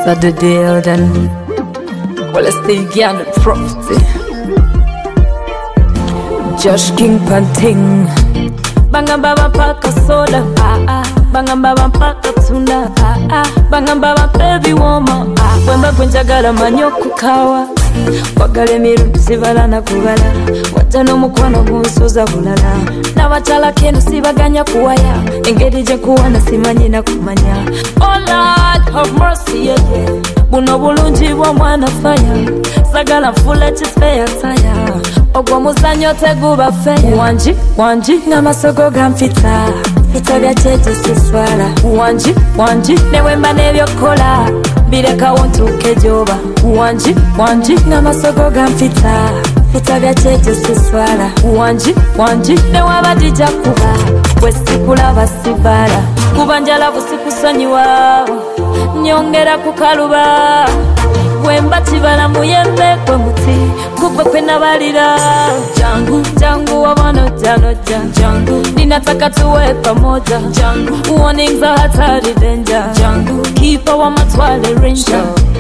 So the deal then. Well, let's stay again the property. Josh King Panting. Bangamba bampaka soda, bangamba bampaka tunda, bangamba bampaka woman. Wemba gwenjagala manyo kukawa, wagala emirundi sibala na kubala, wajja n'omukwano gunsuuza bulala. N'abakyala keno sibaganya kuwaya, engeri gye nkuwana simanyi na kumanya. Oh Lord have mercy, yeah, yeah. Buno bulungi bw'omwana faya, sagala nfula kispeya taya. Ogwo muzanyo teguba feya. Wanji, wanji, n'amasogo gampita, fita bya kyekyo siswala. Wanji, wanji, ne wemba n'ebyokola, birekawo ntuuke gyoba. Wanji, wanji, n'amasogo gampita, fita bya kyekyo siswala. Wanji, wanji, ne waba dijja kuba, bwe sikulaba sibala. Kuba njalavu sikusonyiwa, nyongera kukaluba. Wemba kibala muyembe kwe muti, gugwe kwe nabalira. Jangu, jangu wabano jano jangu, ninataka tuwe pamoja. Jangu, warnings are hatari danger. Jangu, keeper wa matwale ranger.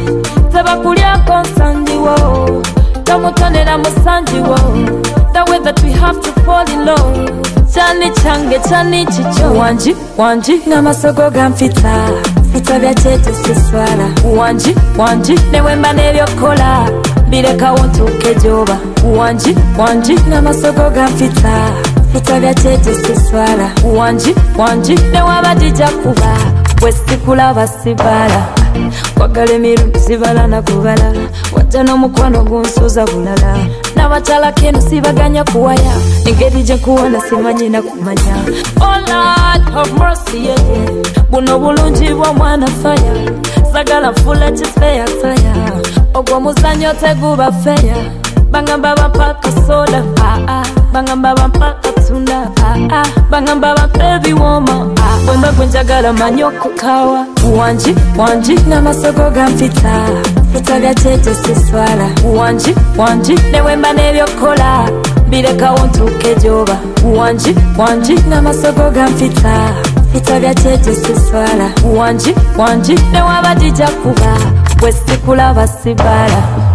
Teba kulyako nsanjiwo, tamutonera musanjiwo. The way that we have to fall in love. Chani change, chani chicho. Wanji, wanji, n'amasogo gampita, fita bya kyekyo siswala. Wanji, wanji, ne wemba n'ebyokola, birekawo ntuuke gyoba. Wanji, wanji, n'amasogo gampita, fita bya kyekyo siswala. Wanji, wanji, ne waba dijja kuba, bwe sikulaba sibala. Wagala emirundi sibala na kubala, wajja n'omukwano gunsuuza bulala. N'abakyala keno sibaganya kuwaya, engeri gye nkuwana simanyi na kumanya. Oh Lord have mercy, yeah, yeah. Buno bulungi bw'omwana faya, sagala nfula kispeya taya. Ogwo muzanyo teguba feya. Bangamba bampaka soda, bangamba bampaka tunda, bangamba bampaka woman. Wemba gwenjagala manyo kukawa. Wanji, wanji, n'amasogo gampita, fita bya kyekyo siswala. Wanji, wanji, ne wemba n'ebyokola, birekawo ntuuke gyoba. Wanji, wanji, n'amasogo gampita, fita bya kyekyo siswala. Wanji, wanji, ne waba dijja kuba, bwe sikulaba sibala.